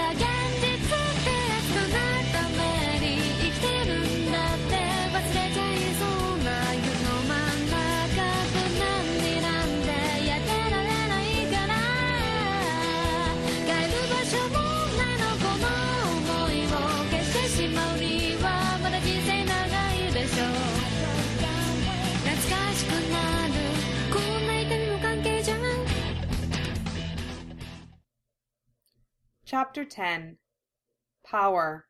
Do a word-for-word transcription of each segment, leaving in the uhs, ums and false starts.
Chapter ten. Power.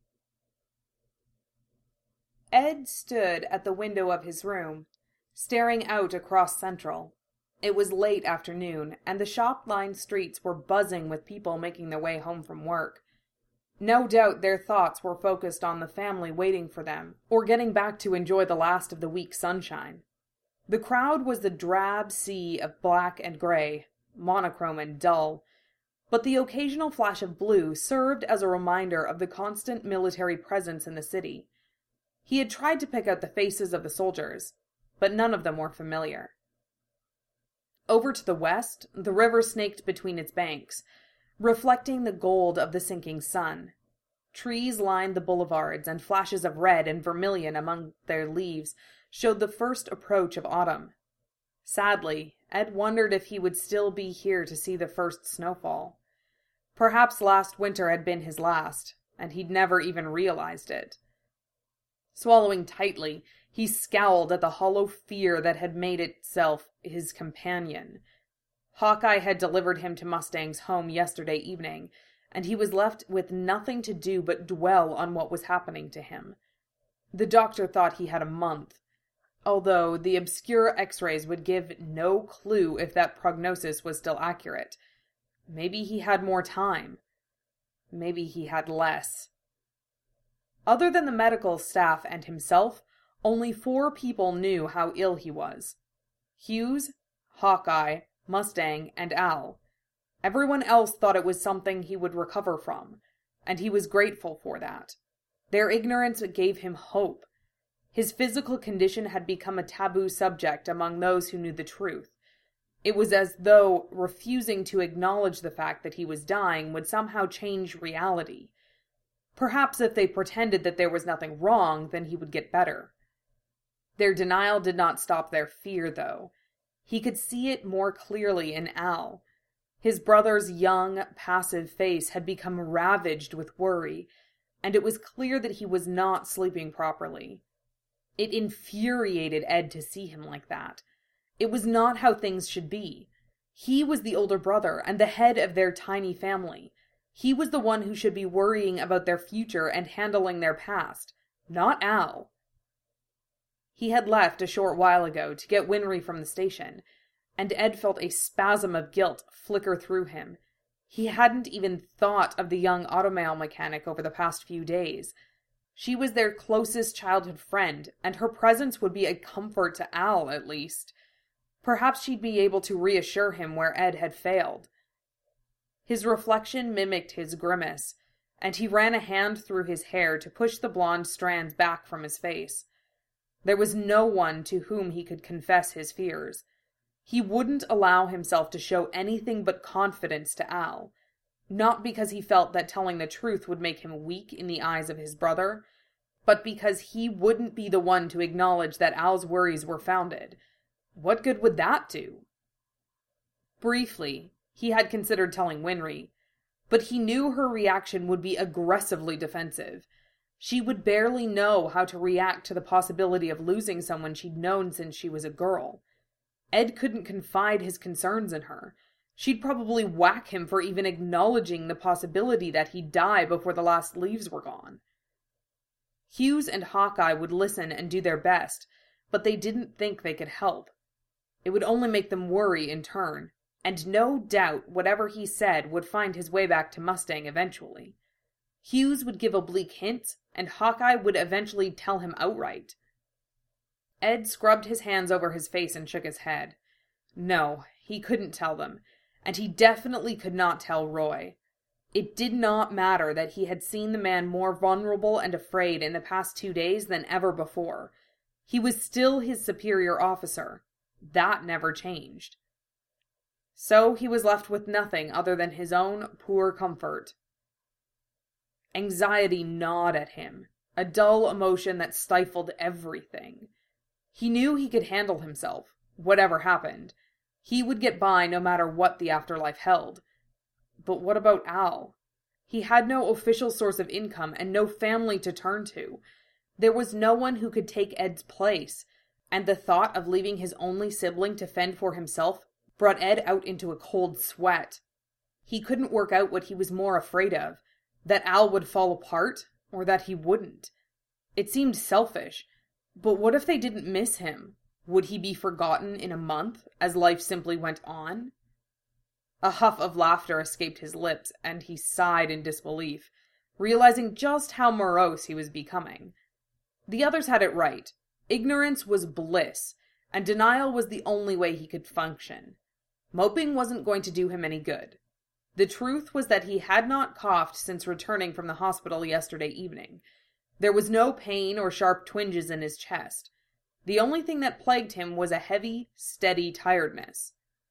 Ed stood at the window of his room, staring out across Central. It was late afternoon, and the shop-lined streets were buzzing with people making their way home from work. No doubt their thoughts were focused on the family waiting for them, or getting back to enjoy the last of the week's sunshine. The crowd was the drab sea of black and gray, monochrome and dull, but the occasional flash of blue served as a reminder of the constant military presence in the city. He had tried to pick out the faces of the soldiers, but none of them were familiar. Over to the west, the river snaked between its banks, reflecting the gold of the sinking sun. Trees lined the boulevards, and flashes of red and vermilion among their leaves showed the first approach of autumn. Sadly, Ed wondered if he would still be here to see the first snowfall. Perhaps last winter had been his last, and he'd never even realized it. Swallowing tightly, he scowled at the hollow fear that had made itself his companion. Hawkeye had delivered him to Mustang's home yesterday evening, and he was left with nothing to do but dwell on what was happening to him. The doctor thought he had a month, although the obscure x-rays would give no clue if that prognosis was still accurate. Maybe he had more time. Maybe he had less. Other than the medical staff and himself, only four people knew how ill he was. Hughes, Hawkeye, Mustang, and Al. Everyone else thought it was something he would recover from, and he was grateful for that. Their ignorance gave him hope. His physical condition had become a taboo subject among those who knew the truth. It was as though refusing to acknowledge the fact that he was dying would somehow change reality. Perhaps if they pretended that there was nothing wrong, then he would get better. Their denial did not stop their fear, though. He could see it more clearly in Al. His brother's young, passive face had become ravaged with worry, and it was clear that he was not sleeping properly. It infuriated Ed to see him like that. It was not how things should be. He was the older brother and the head of their tiny family. He was the one who should be worrying about their future and handling their past, not Al. He had left a short while ago to get Winry from the station, and Ed felt a spasm of guilt flicker through him. He hadn't even thought of the young automail mechanic over the past few days. She was their closest childhood friend, and her presence would be a comfort to Al, at least. Perhaps she'd be able to reassure him where Ed had failed. His reflection mimicked his grimace, and he ran a hand through his hair to push the blonde strands back from his face. There was no one to whom he could confess his fears. He wouldn't allow himself to show anything but confidence to Al, not because he felt that telling the truth would make him weak in the eyes of his brother, but because he wouldn't be the one to acknowledge that Al's worries were founded. What good would that do? Briefly, he had considered telling Winry, but he knew her reaction would be aggressively defensive. She would barely know how to react to the possibility of losing someone she'd known since she was a girl. Ed couldn't confide his concerns in her. She'd probably whack him for even acknowledging the possibility that he'd die before the last leaves were gone. Hughes and Hawkeye would listen and do their best, but they didn't think they could help. It would only make them worry in turn, and no doubt whatever he said would find his way back to Mustang eventually. Hughes would give oblique hints, and Hawkeye would eventually tell him outright. Ed scrubbed his hands over his face and shook his head. No, he couldn't tell them, and he definitely could not tell Roy. It did not matter that he had seen the man more vulnerable and afraid in the past two days than ever before. He was still his superior officer. That never changed. So he was left with nothing other than his own poor comfort. Anxiety gnawed at him, a dull emotion that stifled everything. He knew he could handle himself, whatever happened. He would get by no matter what the afterlife held. But what about Al? He had no official source of income and no family to turn to. There was no one who could take Ed's place, and the thought of leaving his only sibling to fend for himself brought Ed out into a cold sweat. He couldn't work out what he was more afraid of, that Al would fall apart, or that he wouldn't. It seemed selfish, but what if they didn't miss him? Would he be forgotten in a month, as life simply went on? A huff of laughter escaped his lips, and he sighed in disbelief, realizing just how morose he was becoming. The others had it right. Ignorance was bliss, and denial was the only way he could function. Moping wasn't going to do him any good. The truth was that he had not coughed since returning from the hospital yesterday evening. There was no pain or sharp twinges in his chest. The only thing that plagued him was a heavy, steady tiredness.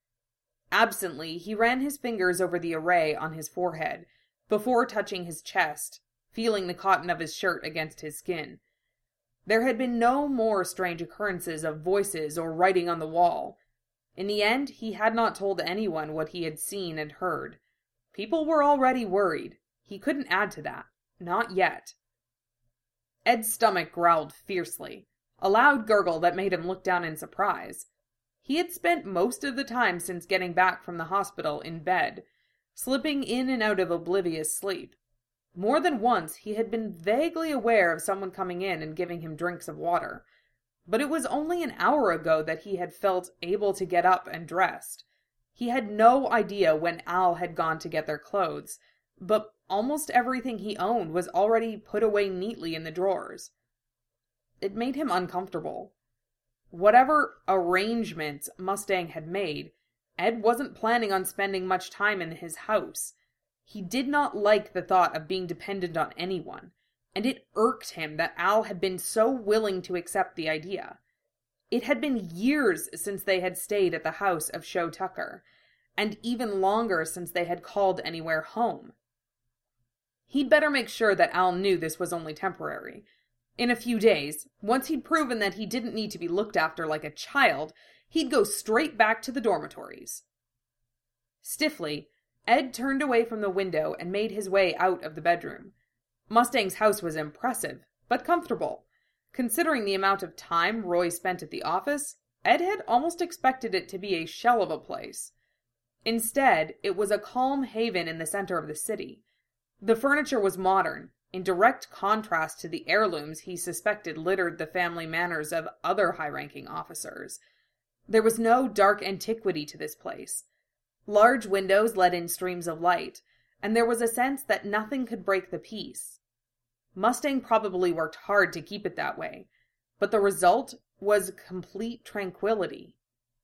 Absently, he ran his fingers over the array on his forehead, before touching his chest, feeling the cotton of his shirt against his skin. There had been no more strange occurrences of voices or writing on the wall. In the end, he had not told anyone what he had seen and heard. People were already worried. He couldn't add to that. Not yet. Ed's stomach growled fiercely, a loud gurgle that made him look down in surprise. He had spent most of the time since getting back from the hospital in bed, slipping in and out of oblivious sleep. More than once he had been vaguely aware of someone coming in and giving him drinks of water, but it was only an hour ago that he had felt able to get up and dressed. He had no idea when Al had gone to get their clothes, but almost everything he owned was already put away neatly in the drawers. It made him uncomfortable. Whatever arrangements Mustang had made, Ed wasn't planning on spending much time in his house. He did not like the thought of being dependent on anyone, and it irked him that Al had been so willing to accept the idea. It had been years since they had stayed at the house of Sho Tucker, and even longer since they had called anywhere home. He'd better make sure that Al knew this was only temporary. In a few days, once he'd proven that he didn't need to be looked after like a child, he'd go straight back to the dormitories. Stiffly, Ed turned away from the window and made his way out of the bedroom. Mustang's house was impressive, but comfortable. Considering the amount of time Roy spent at the office, Ed had almost expected it to be a shell of a place. Instead, it was a calm haven in the center of the city. The furniture was modern, in direct contrast to the heirlooms he suspected littered the family manors of other high-ranking officers. There was no dark antiquity to this place. Large windows let in streams of light, and there was a sense that nothing could break the peace. Mustang probably worked hard to keep it that way, but the result was complete tranquility.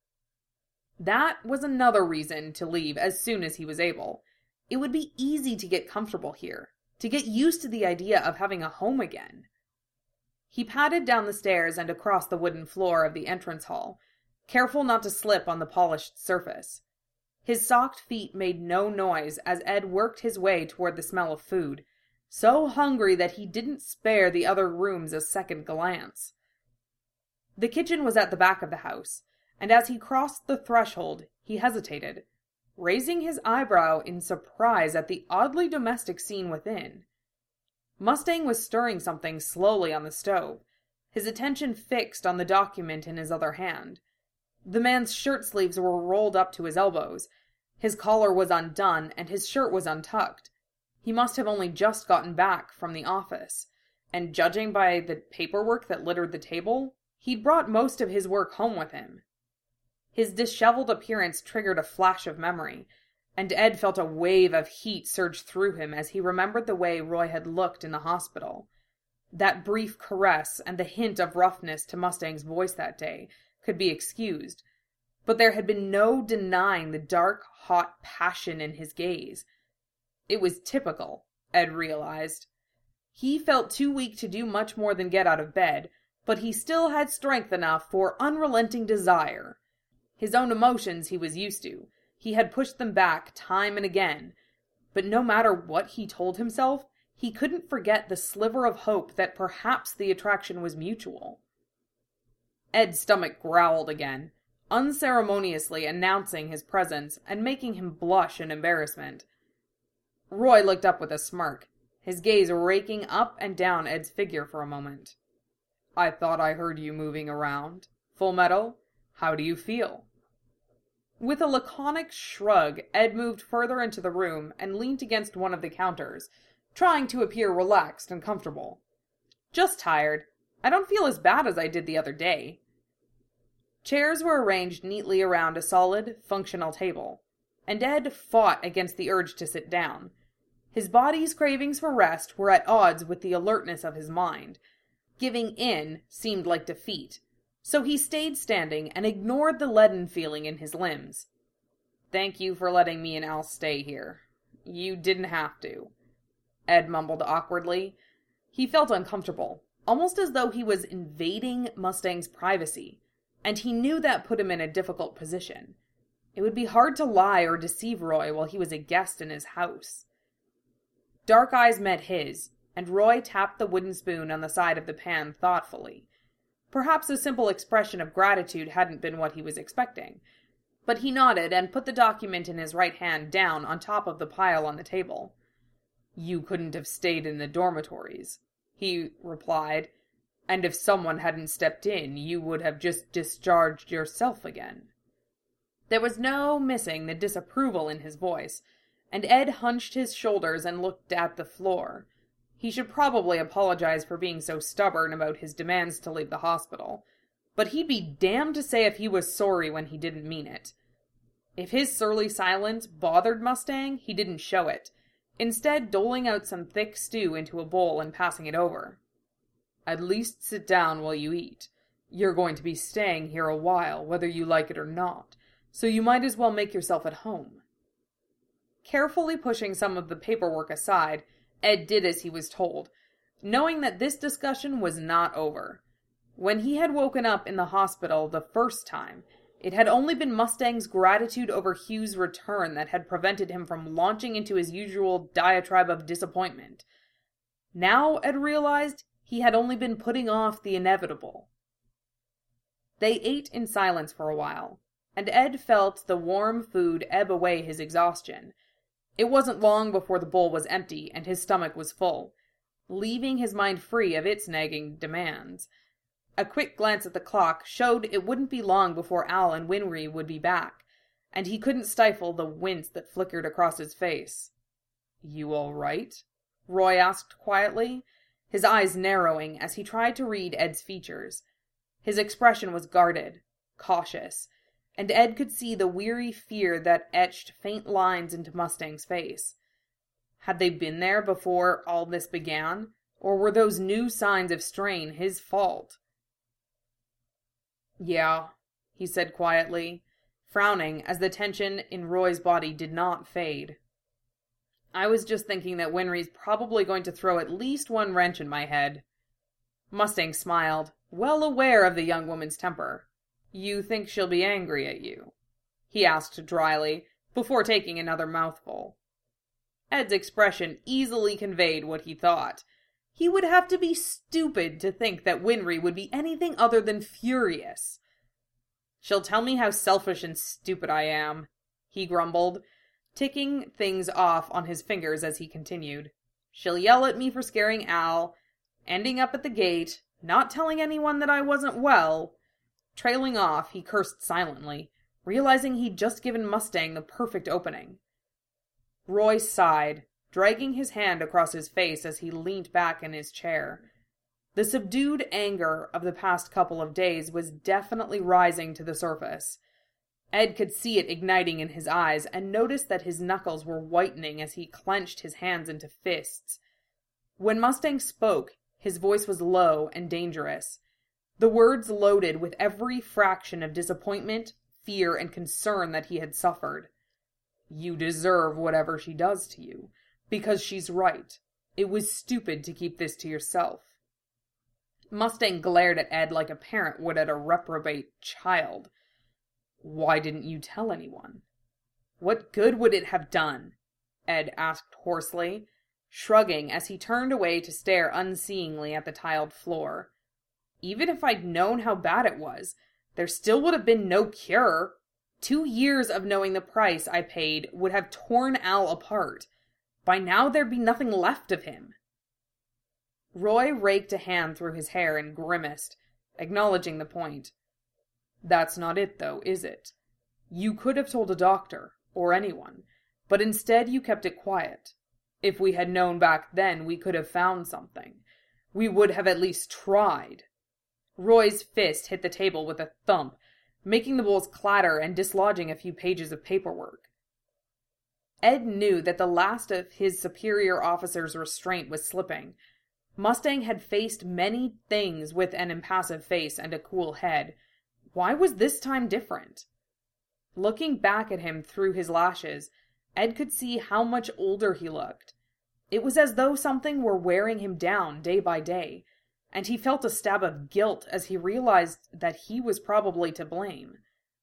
That was another reason to leave as soon as he was able. It would be easy to get comfortable here, to get used to the idea of having a home again. He padded down the stairs and across the wooden floor of the entrance hall, careful not to slip on the polished surface. His socked feet made no noise as Ed worked his way toward the smell of food, so hungry that he didn't spare the other rooms a second glance. The kitchen was at the back of the house, and as he crossed the threshold, he hesitated, raising his eyebrow in surprise at the oddly domestic scene within. Mustang was stirring something slowly on the stove, his attention fixed on the document in his other hand. The man's shirt sleeves were rolled up to his elbows, his collar was undone, and his shirt was untucked. He must have only just gotten back from the office, and judging by the paperwork that littered the table, he'd brought most of his work home with him. His disheveled appearance triggered a flash of memory, and Ed felt a wave of heat surge through him as he remembered the way Roy had looked in the hospital. That brief caress and the hint of roughness to Mustang's voice that day could be excused, but there had been no denying the dark, hot passion in his gaze. It was typical, Ed realized. He felt too weak to do much more than get out of bed, but he still had strength enough for unrelenting desire. His own emotions he was used to. He had pushed them back time and again, but no matter what he told himself, he couldn't forget the sliver of hope that perhaps the attraction was mutual. Ed's stomach growled again, unceremoniously announcing his presence and making him blush in embarrassment. Roy looked up with a smirk, his gaze raking up and down Ed's figure for a moment. "I thought I heard you moving around. Full Metal, how do you feel?" With a laconic shrug, Ed moved further into the room and leaned against one of the counters, trying to appear relaxed and comfortable. "Just tired. I don't feel as bad as I did the other day." Chairs were arranged neatly around a solid, functional table, and Ed fought against the urge to sit down. His body's cravings for rest were at odds with the alertness of his mind. Giving in seemed like defeat, so he stayed standing and ignored the leaden feeling in his limbs. "Thank you for letting me and Al stay here. You didn't have to," Ed mumbled awkwardly. He felt uncomfortable, almost as though he was invading Mustang's privacy, and he knew that put him in a difficult position. It would be hard to lie or deceive Roy while he was a guest in his house. Dark eyes met his, and Roy tapped the wooden spoon on the side of the pan thoughtfully. Perhaps a simple expression of gratitude hadn't been what he was expecting, but he nodded and put the document in his right hand down on top of the pile on the table. "You couldn't have stayed in the dormitories," he replied, "and if someone hadn't stepped in, you would have just discharged yourself again." There was no missing the disapproval in his voice, and Ed hunched his shoulders and looked at the floor. He should probably apologize for being so stubborn about his demands to leave the hospital, but he'd be damned to say if he was sorry when he didn't mean it. If his surly silence bothered Mustang, he didn't show it, instead doling out some thick stew into a bowl and passing it over. "At least sit down while you eat. You're going to be staying here a while, whether you like it or not, so you might as well make yourself at home." Carefully pushing some of the paperwork aside, Ed did as he was told, knowing that this discussion was not over. When he had woken up in the hospital the first time, it had only been Mustang's gratitude over Hugh's return that had prevented him from launching into his usual diatribe of disappointment. Now, Ed realized, he had only been putting off the inevitable. They ate in silence for a while, and Ed felt the warm food ebb away his exhaustion. It wasn't long before the bowl was empty and his stomach was full, leaving his mind free of its nagging demands. A quick glance at the clock showed it wouldn't be long before Al and Winry would be back, and he couldn't stifle the wince that flickered across his face. "You all right?" Roy asked quietly, his eyes narrowing as he tried to read Ed's features. His expression was guarded, cautious, and Ed could see the weary fear that etched faint lines into Mustang's face. Had they been there before all this began, or were those new signs of strain his fault? "Yeah," he said quietly, frowning as the tension in Roy's body did not fade. "I was just thinking that Winry's probably going to throw at least one wrench in my head." Mustang smiled, well aware of the young woman's temper. "You think she'll be angry at you?" he asked dryly, before taking another mouthful. Ed's expression easily conveyed what he thought. He would have to be stupid to think that Winry would be anything other than furious. "She'll tell me how selfish and stupid I am," he grumbled, ticking things off on his fingers as he continued. "She'll yell at me for scaring Al, ending up at the gate, not telling anyone that I wasn't well." Trailing off, he cursed silently, realizing he'd just given Mustang the perfect opening. Roy sighed, dragging his hand across his face as he leaned back in his chair. The subdued anger of the past couple of days was definitely rising to the surface. Ed could see it igniting in his eyes and noticed that his knuckles were whitening as he clenched his hands into fists. When Mustang spoke, his voice was low and dangerous, the words loaded with every fraction of disappointment, fear, and concern that he had suffered. "You deserve whatever she does to you, because she's right. It was stupid to keep this to yourself." Mustang glared at Ed like a parent would at a reprobate child. "Why didn't you tell anyone?" "What good would it have done?" Ed asked hoarsely, shrugging as he turned away to stare unseeingly at the tiled floor. Even if I'd known how bad it was, there still would have been no cure. Two years of knowing the price I paid would have torn Al apart. By now there'd be nothing left of him. Roy raked a hand through his hair and grimaced, acknowledging the point. That's not it, though, is it? You could have told a doctor, or anyone, but instead you kept it quiet. If we had known back then, we could have found something. We would have at least tried. Roy's fist hit the table with a thump, making the bowls clatter and dislodging a few pages of paperwork. Ed knew that the last of his superior officer's restraint was slipping. Mustang had faced many things with an impassive face and a cool head. Why was this time different? Looking back at him through his lashes, Ed could see how much older he looked. It was as though something were wearing him down day by day, and he felt a stab of guilt as he realized that he was probably to blame.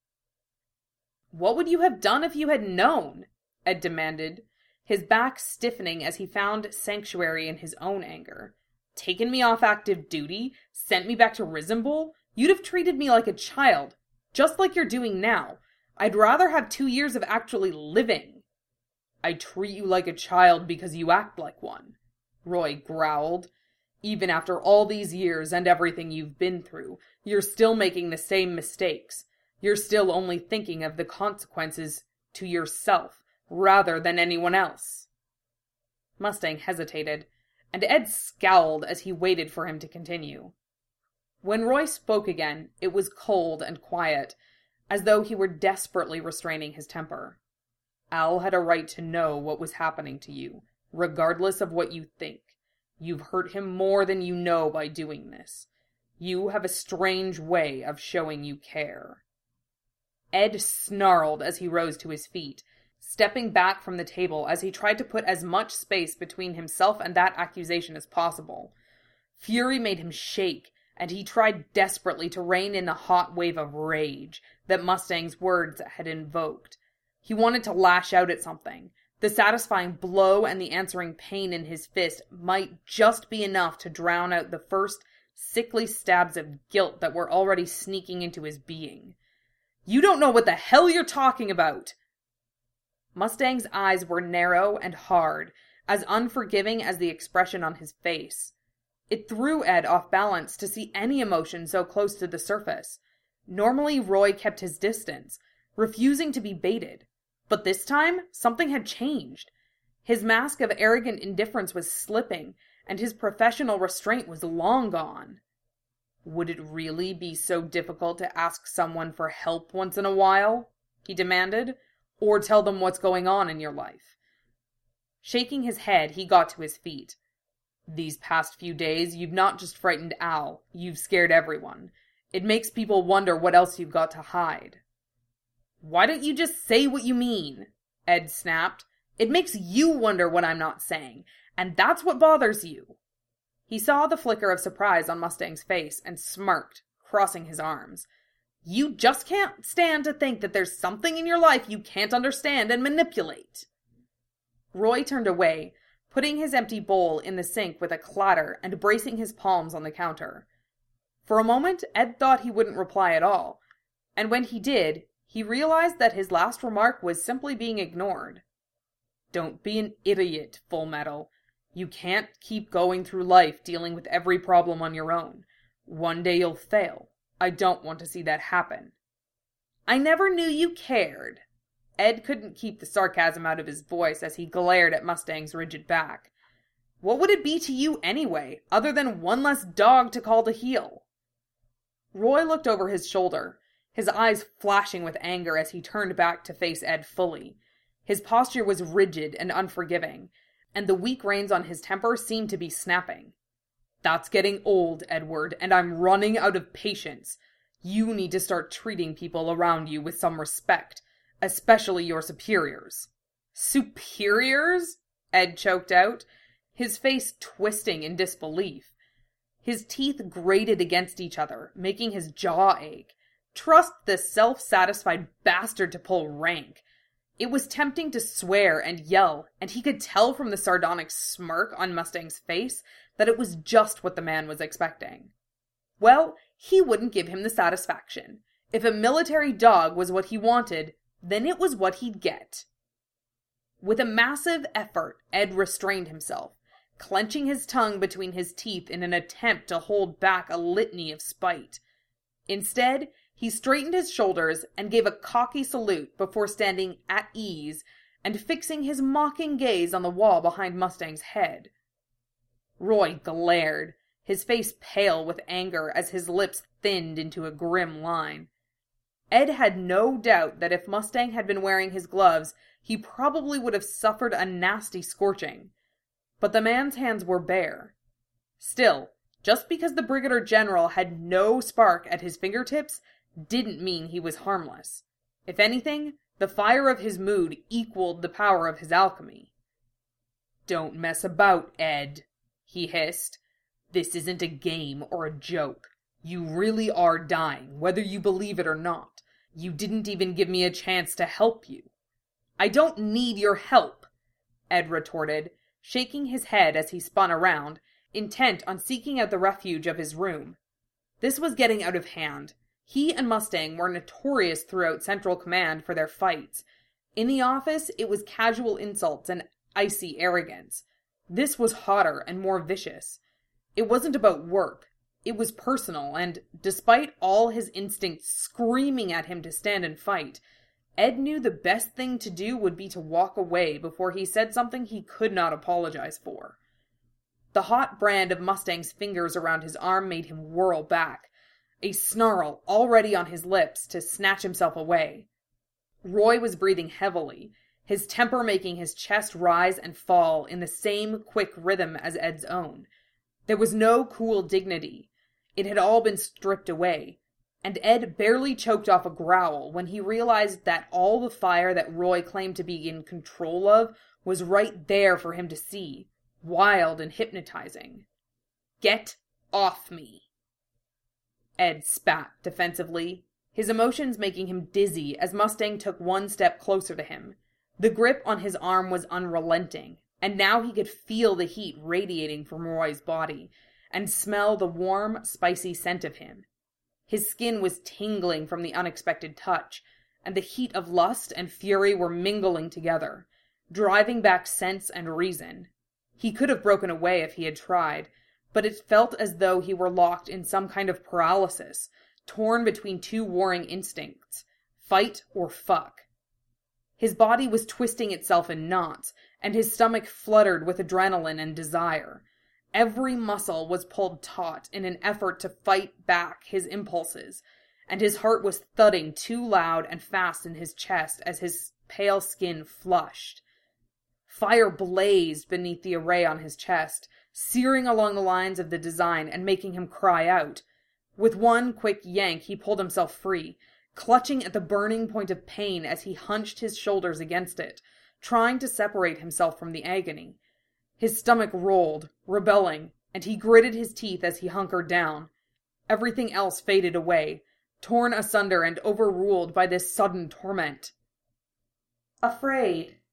"What would you have done if you had known?" Ed demanded, his back stiffening as he found sanctuary in his own anger. "Taken me off active duty? Sent me back to Risenbull? You'd have treated me like a child, just like you're doing now. I'd rather have two years of actually living." "I treat you like a child because you act like one," Roy growled. "Even after all these years and everything you've been through, you're still making the same mistakes. You're still only thinking of the consequences to yourself, rather than anyone else." Mustang hesitated, and Ed scowled as he waited for him to continue. When Roy spoke again, it was cold and quiet, as though he were desperately restraining his temper. "Al had a right to know what was happening to you, regardless of what you think. You've hurt him more than you know by doing this. You have a strange way of showing you care." Ed snarled as he rose to his feet, stepping back from the table as he tried to put as much space between himself and that accusation as possible. Fury made him shake, and he tried desperately to rein in the hot wave of rage that Mustang's words had invoked. He wanted to lash out at something. The satisfying blow and the answering pain in his fist might just be enough to drown out the first sickly stabs of guilt that were already sneaking into his being. "You don't know what the hell you're talking about!" Mustang's eyes were narrow and hard, as unforgiving as the expression on his face. It threw Ed off balance to see any emotion so close to the surface. Normally Roy kept his distance, refusing to be baited. But this time, something had changed. His mask of arrogant indifference was slipping, and his professional restraint was long gone. "Would it really be so difficult to ask someone for help once in a while?" he demanded. "Or tell them what's going on in your life?" Shaking his head, he got to his feet. "These past few days, you've not just frightened Al, you've scared everyone. It makes people wonder what else you've got to hide." "Why don't you just say what you mean?" Ed snapped. "It makes you wonder what I'm not saying, and that's what bothers you." He saw the flicker of surprise on Mustang's face and smirked, crossing his arms. "You just can't stand to think that there's something in your life you can't understand and manipulate." Roy turned away, putting his empty bowl in the sink with a clatter and bracing his palms on the counter. For a moment, Ed thought he wouldn't reply at all, and when he did, he realized that his last remark was simply being ignored. "Don't be an idiot, Full Metal. You can't keep going through life dealing with every problem on your own. One day you'll fail. I don't want to see that happen." "I never knew you cared." Ed couldn't keep the sarcasm out of his voice as he glared at Mustang's rigid back. "What would it be to you anyway, other than one less dog to call to heel?" Roy looked over his shoulder, his eyes flashing with anger as he turned back to face Ed fully. His posture was rigid and unforgiving, and the weak reins on his temper seemed to be snapping. "That's getting old, Edward, and I'm running out of patience. You need to start treating people around you with some respect, especially your superiors." "Superiors?" Ed choked out, his face twisting in disbelief. His teeth grated against each other, making his jaw ache. Trust this self-satisfied bastard to pull rank. It was tempting to swear and yell, and he could tell from the sardonic smirk on Mustang's face that it was just what the man was expecting. Well, he wouldn't give him the satisfaction. If a military dog was what he wanted, then it was what he'd get. With a massive effort, Ed restrained himself, clenching his tongue between his teeth in an attempt to hold back a litany of spite. Instead, he straightened his shoulders and gave a cocky salute before standing at ease and fixing his mocking gaze on the wall behind Mustang's head. Roy glared, his face pale with anger as his lips thinned into a grim line. Ed had no doubt that if Mustang had been wearing his gloves, he probably would have suffered a nasty scorching. But the man's hands were bare. Still, just because the Brigadier General had no spark at his fingertips didn't mean he was harmless. If anything, the fire of his mood equaled the power of his alchemy. "Don't mess about, Ed," he hissed. "This isn't a game or a joke. You really are dying, whether you believe it or not. You didn't even give me a chance to help you." "I don't need your help," Ed retorted, shaking his head as he spun around, intent on seeking out the refuge of his room. This was getting out of hand. He and Mustang were notorious throughout Central Command for their fights. In the office, it was casual insults and icy arrogance. This was hotter and more vicious. It wasn't about work. It was personal, and despite all his instincts screaming at him to stand and fight, Ed knew the best thing to do would be to walk away before he said something he could not apologize for. The hot brand of Mustang's fingers around his arm made him whirl back, a snarl already on his lips to snatch himself away. Roy was breathing heavily, his temper making his chest rise and fall in the same quick rhythm as Ed's own. There was no cool dignity. It had all been stripped away, and Ed barely choked off a growl when he realized that all the fire that Roy claimed to be in control of was right there for him to see, wild and hypnotizing. "Get off me!" Ed spat defensively, his emotions making him dizzy as Mustang took one step closer to him. The grip on his arm was unrelenting, and now he could feel the heat radiating from Roy's body, and smell the warm, spicy scent of him. His skin was tingling from the unexpected touch, and the heat of lust and fury were mingling together, driving back sense and reason. He could have broken away if he had tried, but it felt as though he were locked in some kind of paralysis, torn between two warring instincts, fight or fuck. His body was twisting itself in knots, and his stomach fluttered with adrenaline and desire. Every muscle was pulled taut in an effort to fight back his impulses, and his heart was thudding too loud and fast in his chest as his pale skin flushed. Fire blazed beneath the array on his chest, searing along the lines of the design and making him cry out. With one quick yank, he pulled himself free, clutching at the burning point of pain as he hunched his shoulders against it, trying to separate himself from the agony. His stomach rolled, rebelling, and he gritted his teeth as he hunkered down. Everything else faded away, torn asunder and overruled by this sudden torment. Afraid.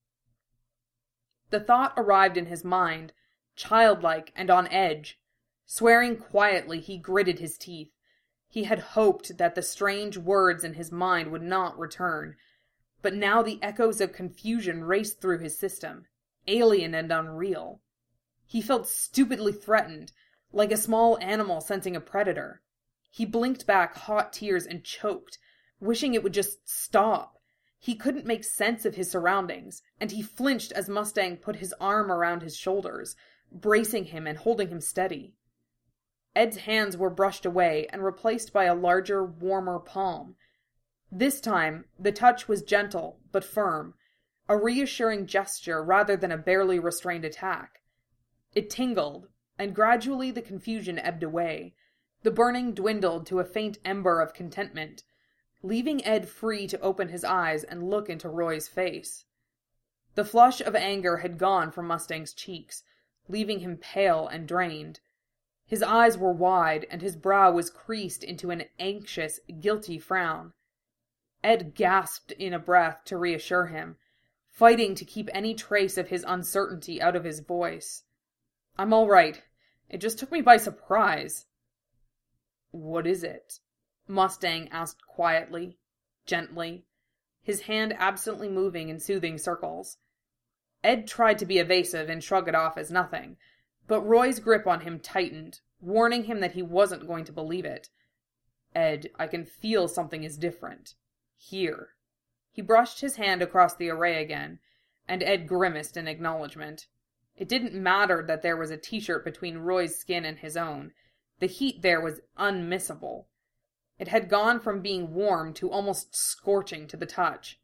The thought arrived in his mind, childlike and on edge. Swearing quietly, he gritted his teeth. He had hoped that the strange words in his mind would not return, but now the echoes of confusion raced through his system, alien and unreal. He felt stupidly threatened, like a small animal sensing a predator. He blinked back hot tears and choked, wishing it would just stop. He couldn't make sense of his surroundings, and he flinched as Mustang put his arm around his shoulders, bracing him and holding him steady. Ed's hands were brushed away and replaced by a larger, warmer palm. This time, the touch was gentle but firm, a reassuring gesture rather than a barely restrained attack. It tingled, and gradually the confusion ebbed away. The burning dwindled to a faint ember of contentment, leaving Ed free to open his eyes and look into Roy's face. The flush of anger had gone from Mustang's cheeks, leaving him pale and drained. His eyes were wide, and his brow was creased into an anxious, guilty frown. Ed gasped in a breath to reassure him, fighting to keep any trace of his uncertainty out of his voice. "I'm all right. It just took me by surprise." "What is it?" Mustang asked quietly, gently, his hand absently moving in soothing circles. Ed tried to be evasive and shrug it off as nothing, but Roy's grip on him tightened, warning him that he wasn't going to believe it. "Ed, I can feel something is different. Here." He brushed his hand across the array again, and Ed grimaced in acknowledgement. It didn't matter that there was a t-shirt between Roy's skin and his own. The heat there was unmissable. It had gone from being warm to almost scorching to the touch.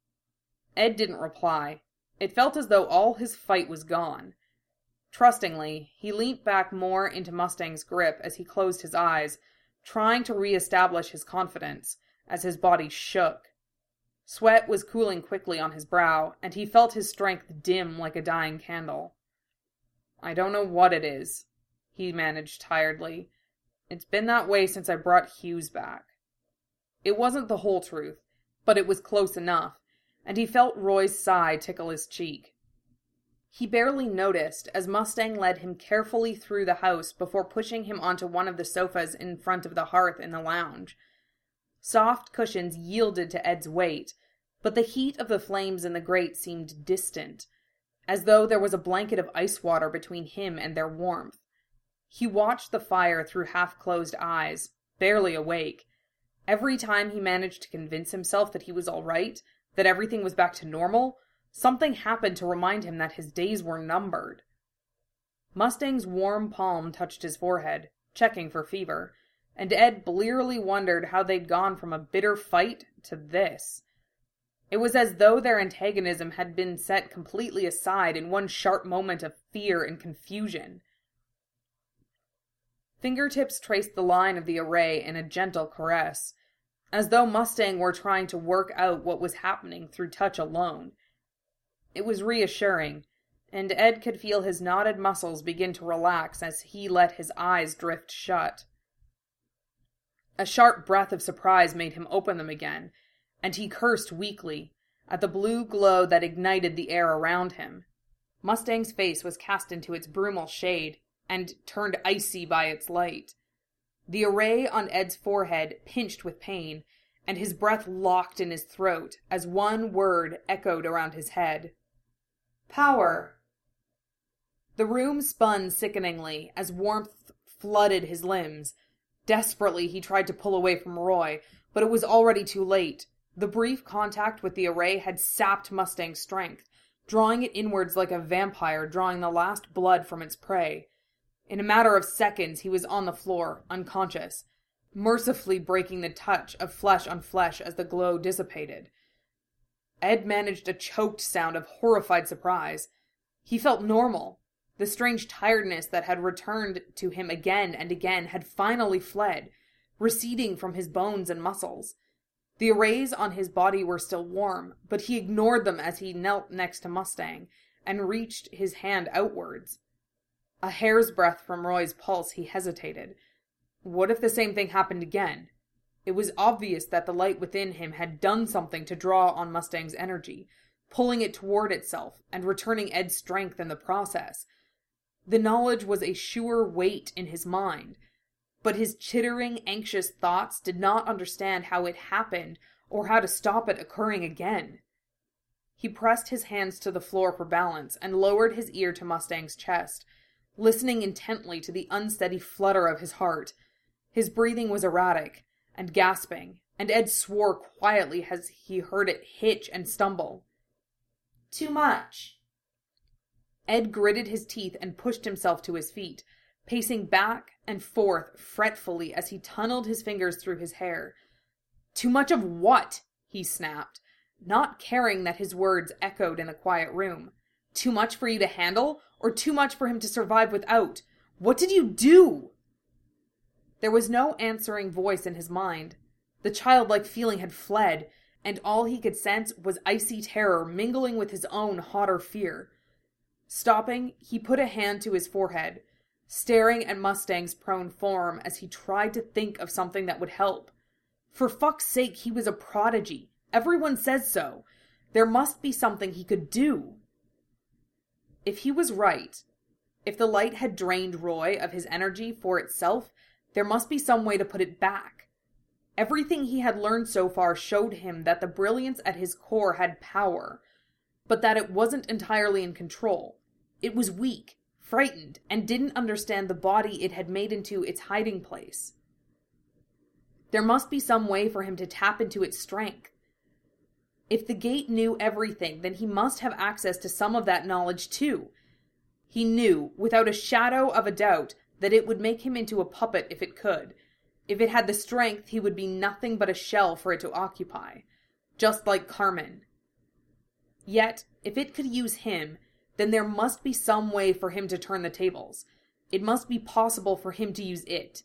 Ed didn't reply. It felt as though all his fight was gone. Trustingly, he leant back more into Mustang's grip as he closed his eyes, trying to re-establish his confidence, as his body shook. Sweat was cooling quickly on his brow, and he felt his strength dim like a dying candle. "I don't know what it is," he managed tiredly. "It's been that way since I brought Hughes back." It wasn't the whole truth, but it was close enough, and he felt Roy's sigh tickle his cheek. He barely noticed as Mustang led him carefully through the house before pushing him onto one of the sofas in front of the hearth in the lounge. Soft cushions yielded to Ed's weight, but the heat of the flames in the grate seemed distant, as though there was a blanket of ice water between him and their warmth. He watched the fire through half-closed eyes, barely awake. Every time he managed to convince himself that he was all right, that everything was back to normal, something happened to remind him that his days were numbered. Mustang's warm palm touched his forehead, checking for fever, and Ed blearily wondered how they'd gone from a bitter fight to this. It was as though their antagonism had been set completely aside in one sharp moment of fear and confusion. Fingertips traced the line of the array in a gentle caress, as though Mustang were trying to work out what was happening through touch alone. It was reassuring, and Ed could feel his knotted muscles begin to relax as he let his eyes drift shut. A sharp breath of surprise made him open them again, and he cursed weakly at the blue glow that ignited the air around him. Mustang's face was cast into its brumal shade, and turned icy by its light. The array on Ed's forehead pinched with pain, and his breath locked in his throat as one word echoed around his head. "Power." The room spun sickeningly as warmth flooded his limbs. Desperately he tried to pull away from Roy, but it was already too late. The brief contact with the array had sapped Mustang's strength, drawing it inwards like a vampire drawing the last blood from its prey. In a matter of seconds he was on the floor, unconscious, mercifully breaking the touch of flesh on flesh as the glow dissipated. Ed managed a choked sound of horrified surprise. He felt normal. The strange tiredness that had returned to him again and again had finally fled, receding from his bones and muscles. The arrays on his body were still warm, but he ignored them as he knelt next to Mustang and reached his hand outwards. A hair's breadth from Roy's pulse, he hesitated. What if the same thing happened again? It was obvious that the light within him had done something to draw on Mustang's energy, pulling it toward itself and returning Ed's strength in the process. The knowledge was a sure weight in his mind, but his chittering, anxious thoughts did not understand how it happened or how to stop it occurring again. He pressed his hands to the floor for balance and lowered his ear to Mustang's chest, listening intently to the unsteady flutter of his heart. His breathing was erratic and gasping, and Ed swore quietly as he heard it hitch and stumble. "Too much." Ed gritted his teeth and pushed himself to his feet, pacing back and forth fretfully as he tunneled his fingers through his hair. "Too much of what?" he snapped, not caring that his words echoed in the quiet room. "Too much for you to handle, or too much for him to survive without? What did you do?" There was no answering voice in his mind. The childlike feeling had fled, and all he could sense was icy terror mingling with his own hotter fear. Stopping, he put a hand to his forehead, staring at Mustang's prone form as he tried to think of something that would help. For fuck's sake, he was a prodigy. Everyone says so. There must be something he could do. If he was right, if the light had drained Roy of his energy for itself, there must be some way to put it back. Everything he had learned so far showed him that the brilliance at his core had power, but that it wasn't entirely in control. It was weak, frightened, and didn't understand the body it had made into its hiding place. There must be some way for him to tap into its strength. If the gate knew everything, then he must have access to some of that knowledge too. He knew, without a shadow of a doubt, that it would make him into a puppet if it could. If it had the strength, he would be nothing but a shell for it to occupy. Just like Carmen. Yet, if it could use him, then there must be some way for him to turn the tables. It must be possible for him to use it.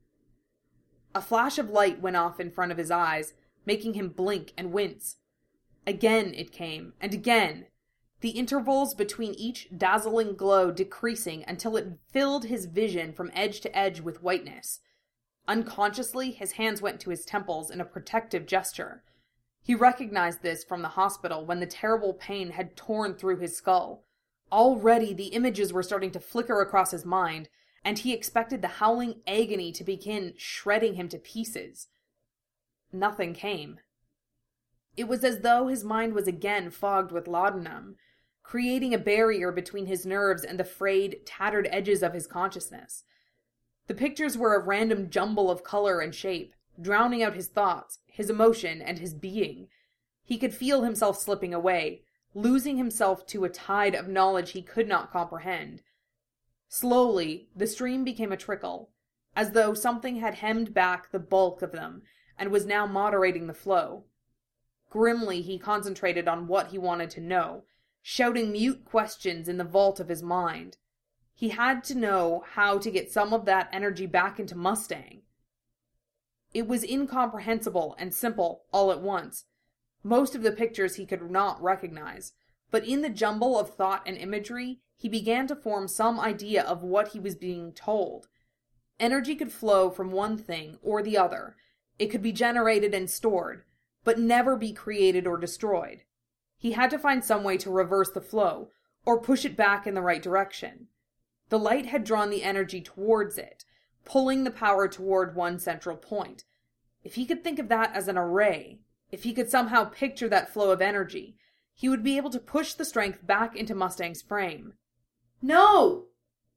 A flash of light went off in front of his eyes, making him blink and wince. Again it came, and again, the intervals between each dazzling glow decreasing until it filled his vision from edge to edge with whiteness. Unconsciously, his hands went to his temples in a protective gesture. He recognized this from the hospital when the terrible pain had torn through his skull. Already the images were starting to flicker across his mind, and he expected the howling agony to begin shredding him to pieces. Nothing came. It was as though his mind was again fogged with laudanum, creating a barrier between his nerves and the frayed, tattered edges of his consciousness. The pictures were a random jumble of color and shape, drowning out his thoughts, his emotion, and his being. He could feel himself slipping away, losing himself to a tide of knowledge he could not comprehend. Slowly, the stream became a trickle, as though something had hemmed back the bulk of them, and was now moderating the flow. Grimly he concentrated on what he wanted to know, shouting mute questions in the vault of his mind. He had to know how to get some of that energy back into Mustang. It was incomprehensible and simple all at once. Most of the pictures he could not recognize, but in the jumble of thought and imagery, he began to form some idea of what he was being told. Energy could flow from one thing or the other. It could be generated and stored, but never be created or destroyed. He had to find some way to reverse the flow, or push it back in the right direction. The light had drawn the energy towards it, pulling the power toward one central point. If he could think of that as an array, if he could somehow picture that flow of energy, he would be able to push the strength back into Mustang's frame. No!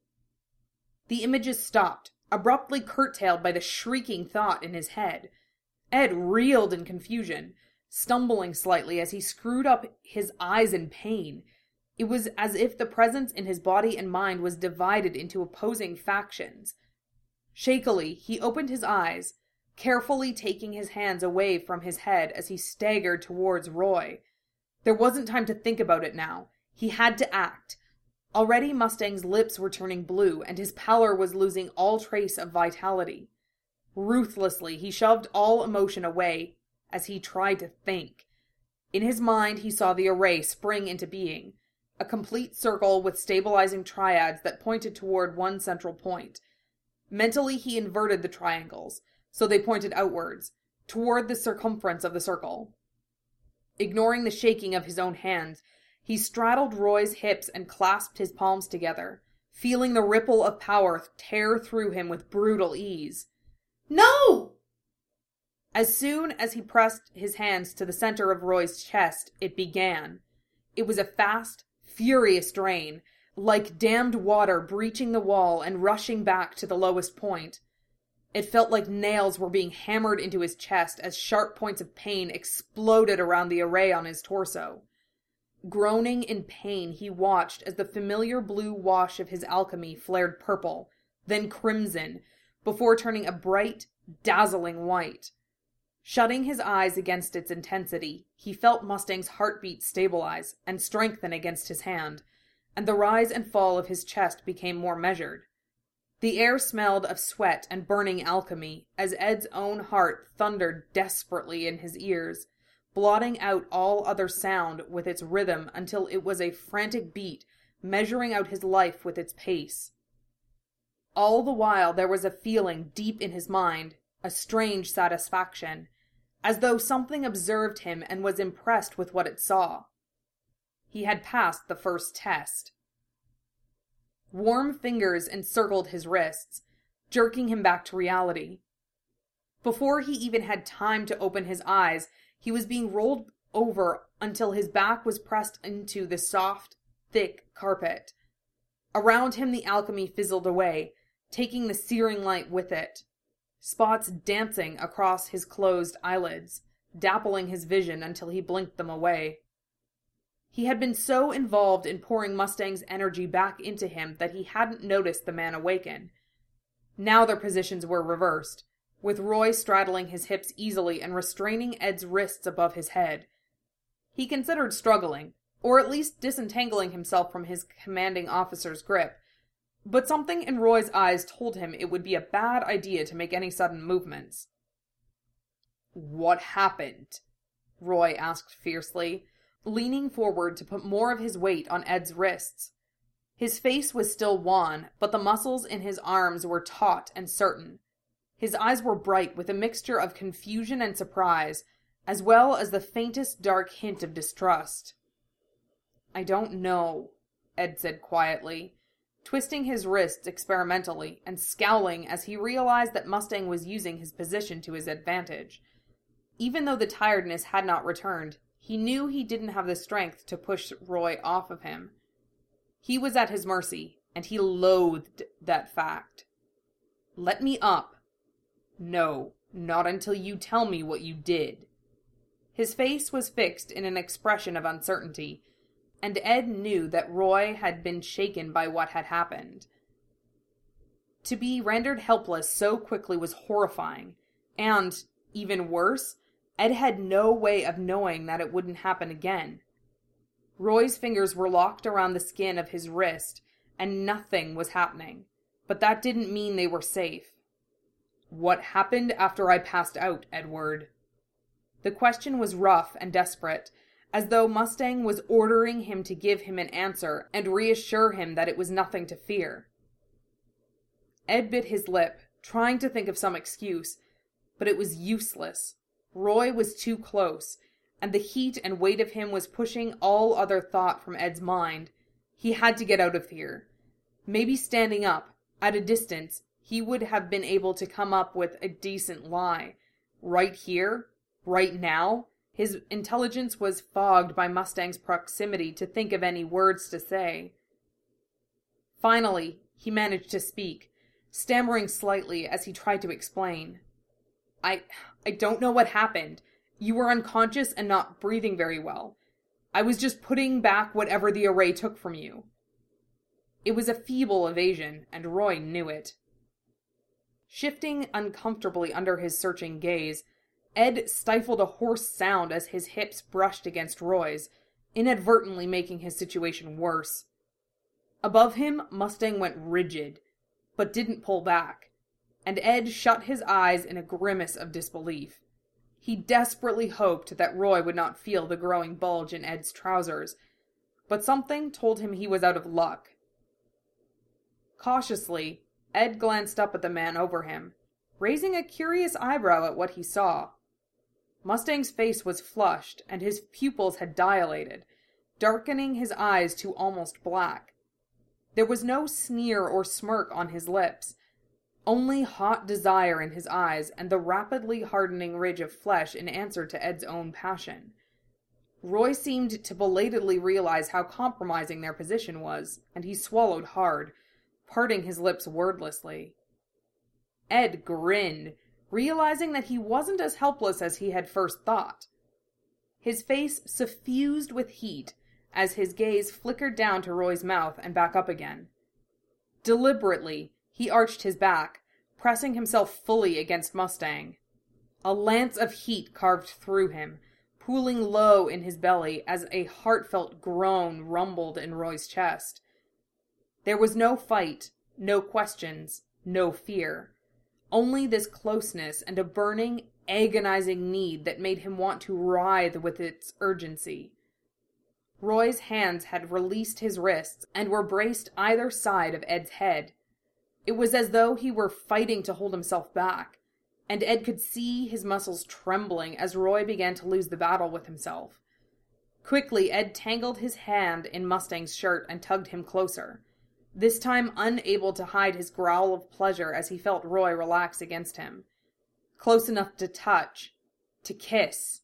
The images stopped, abruptly curtailed by the shrieking thought in his head. Ed reeled in confusion, stumbling slightly as he screwed up his eyes in pain. It was as if the presence in his body and mind was divided into opposing factions. Shakily, he opened his eyes, carefully taking his hands away from his head as he staggered towards Roy. There wasn't time to think about it now. He had to act. Already Mustang's lips were turning blue, and his pallor was losing all trace of vitality. Ruthlessly, he shoved all emotion away as he tried to think. In his mind, he saw the array spring into being, a complete circle with stabilizing triads that pointed toward one central point. Mentally, he inverted the triangles, so they pointed outwards, toward the circumference of the circle. Ignoring the shaking of his own hands, he straddled Roy's hips and clasped his palms together, feeling the ripple of power tear through him with brutal ease. No! As soon as he pressed his hands to the center of Roy's chest, it began. It was a fast, furious drain, like dammed water breaching the wall and rushing back to the lowest point. It felt like nails were being hammered into his chest as sharp points of pain exploded around the array on his torso. Groaning in pain, he watched as the familiar blue wash of his alchemy flared purple, then crimson, before turning a bright, dazzling white. Shutting his eyes against its intensity, he felt Mustang's heartbeat stabilize and strengthen against his hand, and the rise and fall of his chest became more measured. The air smelled of sweat and burning alchemy as Ed's own heart thundered desperately in his ears, blotting out all other sound with its rhythm until it was a frantic beat, measuring out his life with its pace. All the while there was a feeling deep in his mind, a strange satisfaction. as though something observed him and was impressed with what it saw. He had passed the first test. Warm fingers encircled his wrists, jerking him back to reality. Before he even had time to open his eyes, he was being rolled over until his back was pressed into the soft, thick carpet. Around him the alchemy fizzled away, taking the searing light with it, spots dancing across his closed eyelids, dappling his vision until he blinked them away. He had been so involved in pouring Mustang's energy back into him that he hadn't noticed the man awaken. Now their positions were reversed, with Roy straddling his hips easily and restraining Ed's wrists above his head. He considered struggling, or at least disentangling himself from his commanding officer's grip, but something in Roy's eyes told him it would be a bad idea to make any sudden movements. "What happened?" Roy asked fiercely, leaning forward to put more of his weight on Ed's wrists. His face was still wan, but the muscles in his arms were taut and certain. His eyes were bright with a mixture of confusion and surprise, as well as the faintest dark hint of distrust. "I don't know," Ed said quietly, twisting his wrists experimentally and scowling as he realized that Mustang was using his position to his advantage. Even though the tiredness had not returned, he knew he didn't have the strength to push Roy off of him. He was at his mercy, and he loathed that fact. "Let me up." "No, not until you tell me what you did." His face was fixed in an expression of uncertainty, and Ed knew that Roy had been shaken by what had happened. To be rendered helpless so quickly was horrifying, and, even worse, Ed had no way of knowing that it wouldn't happen again. Roy's fingers were locked around the skin of his wrist, and nothing was happening, but that didn't mean they were safe. "What happened after I passed out, Edward?" The question was rough and desperate, as though Mustang was ordering him to give him an answer and reassure him that it was nothing to fear. Ed bit his lip, trying to think of some excuse, but it was useless. Roy was too close, and the heat and weight of him was pushing all other thought from Ed's mind. He had to get out of here. Maybe standing up, at a distance, he would have been able to come up with a decent lie. Right here? Right now? His intelligence was fogged by Mustang's proximity to think of any words to say. Finally, he managed to speak, stammering slightly as he tried to explain. I, I don't know what happened. You were unconscious and not breathing very well. I was just putting back whatever the array took from you." It was a feeble evasion, and Roy knew it. Shifting uncomfortably under his searching gaze, Ed stifled a hoarse sound as his hips brushed against Roy's, inadvertently making his situation worse. Above him, Mustang went rigid, but didn't pull back, and Ed shut his eyes in a grimace of disbelief. He desperately hoped that Roy would not feel the growing bulge in Ed's trousers, but something told him he was out of luck. Cautiously, Ed glanced up at the man over him, raising a curious eyebrow at what he saw. Mustang's face was flushed, and his pupils had dilated, darkening his eyes to almost black. There was no sneer or smirk on his lips, only hot desire in his eyes and the rapidly hardening ridge of flesh in answer to Ed's own passion. Roy seemed to belatedly realize how compromising their position was, and he swallowed hard, parting his lips wordlessly. Ed grinned, realizing that he wasn't as helpless as he had first thought. His face suffused with heat as his gaze flickered down to Roy's mouth and back up again. Deliberately, he arched his back, pressing himself fully against Mustang. A lance of heat carved through him, pooling low in his belly as a heartfelt groan rumbled in Roy's chest. There was no fight, no questions, no fear. Only this closeness and a burning, agonizing need that made him want to writhe with its urgency. Roy's hands had released his wrists and were braced either side of Ed's head. It was as though he were fighting to hold himself back, and Ed could see his muscles trembling as Roy began to lose the battle with himself. Quickly, Ed tangled his hand in Mustang's shirt and tugged him closer, this time unable to hide his growl of pleasure as he felt Roy relax against him. Close enough to touch, to kiss.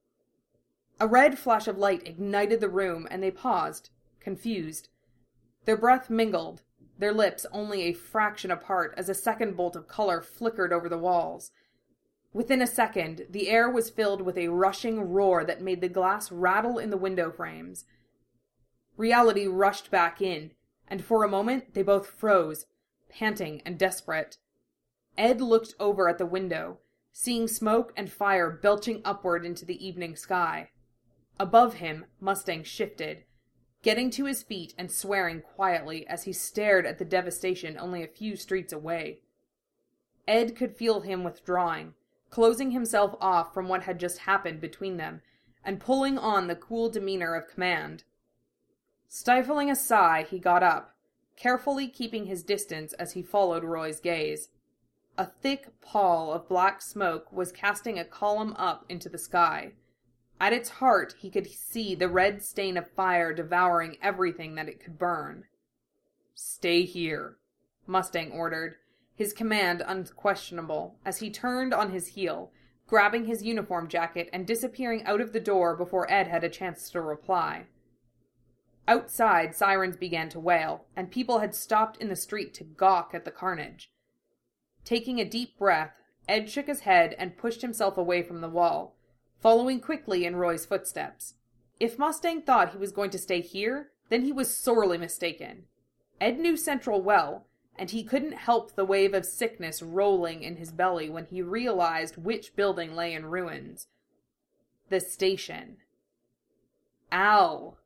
A red flash of light ignited the room, and they paused, confused. Their breath mingled, their lips only a fraction apart as a second bolt of color flickered over the walls. Within a second, the air was filled with a rushing roar that made the glass rattle in the window frames. Reality rushed back in, and for a moment they both froze, panting and desperate. Ed looked over at the window, seeing smoke and fire belching upward into the evening sky. Above him, Mustang shifted, getting to his feet and swearing quietly as he stared at the devastation only a few streets away. Ed could feel him withdrawing, closing himself off from what had just happened between them, and pulling on the cool demeanor of command. Stifling a sigh, he got up, carefully keeping his distance as he followed Roy's gaze. A thick pall of black smoke was casting a column up into the sky. At its heart, he could see the red stain of fire devouring everything that it could burn. "Stay here," Mustang ordered, his command unquestionable, as he turned on his heel, grabbing his uniform jacket and disappearing out of the door before Ed had a chance to reply. Outside, sirens began to wail, and people had stopped in the street to gawk at the carnage. Taking a deep breath, Ed shook his head and pushed himself away from the wall, following quickly in Roy's footsteps. If Mustang thought he was going to stay here, then he was sorely mistaken. Ed knew Central well, and he couldn't help the wave of sickness rolling in his belly when he realized which building lay in ruins. The station. Al!